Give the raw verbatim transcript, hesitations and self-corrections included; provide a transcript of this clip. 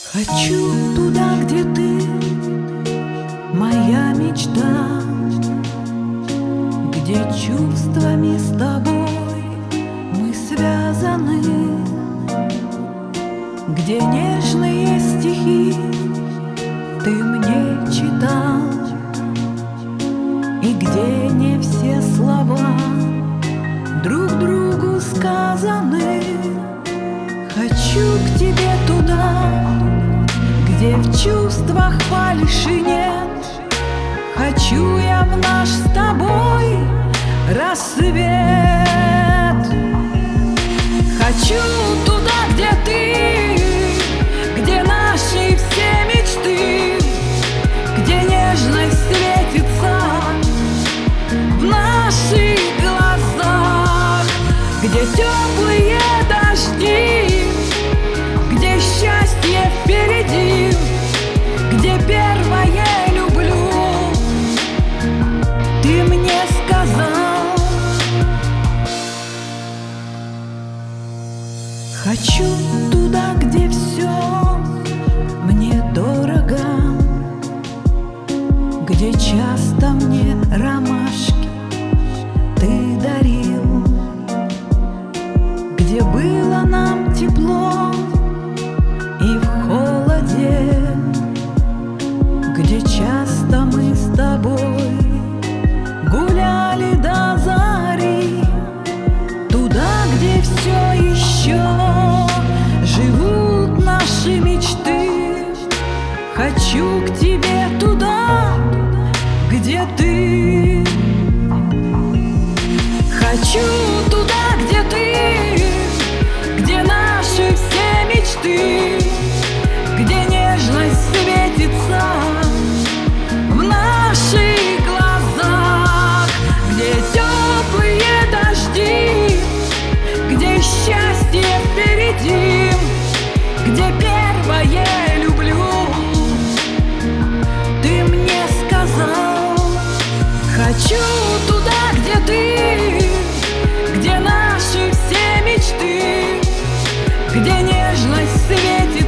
Хочу туда, где ты, моя мечта, где чувствами с тобой мы связаны, где нежные стихи ты мне читал, и где не все слова друг другу сказаны. Хочу к тебе туда, где в чувствах фальши нет. Хочу я в наш с тобой рассвет. Хочу туда, где ты, где наши все мечты, где нежность светится в наших глазах, где теплые дожди, где счастье впереди, где первое люблю ты мне сказал. Хочу туда, где все мне дорого, где часто мне ромашки ты дарил, где было нам тепло и в холоде, где часто мы с тобой гуляли до зари. Туда, где все еще живут наши мечты. Хочу к тебе туда, где ты. Хочу туда, где ты, где наши все мечты, где нежность светится в наших глазах, где теплые дожди, где счастье впереди, где первое люблю ты мне сказал. Хочу туда, где ты, где наши все мечты, где нежность светит